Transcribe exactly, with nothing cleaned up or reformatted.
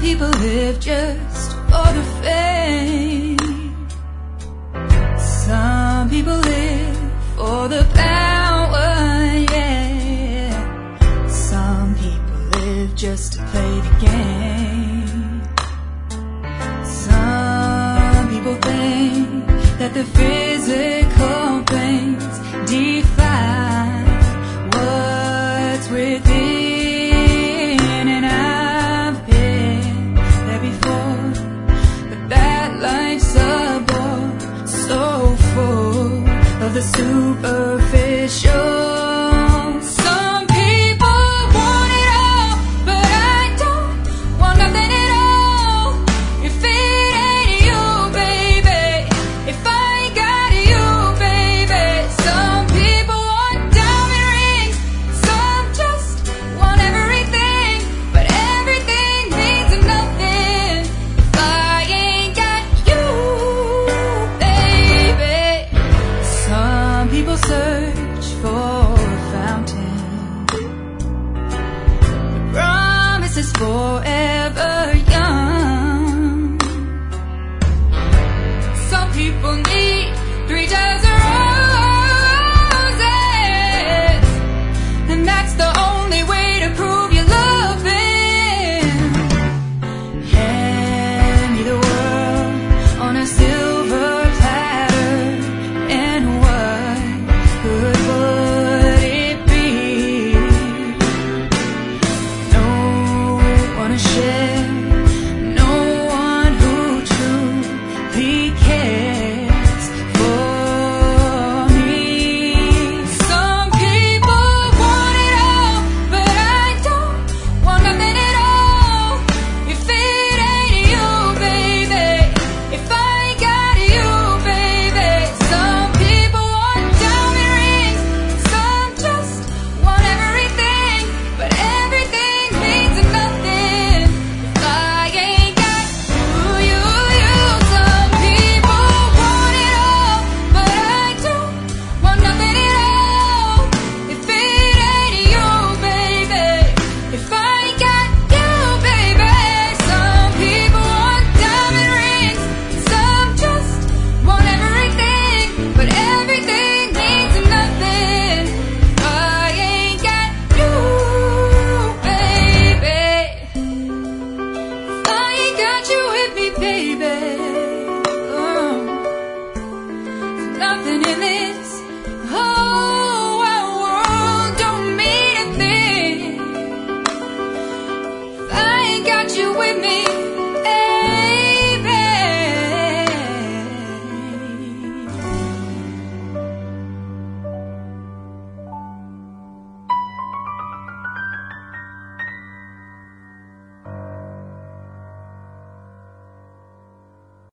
people live just for the fame. Some people live for the power, yeah. Some people live just to play the game. Some people think that the physical things define what's within, and I've been there before, but that life's a bore, so full of the superficial. Some people want it all, but I don't want nothing at all. If it ain't you, baby, if I ain't got you, baby. Some people want diamond rings, some just want everything, but everything means nothing if I ain't got you, baby. Some people search for a fountain, the promise is forever.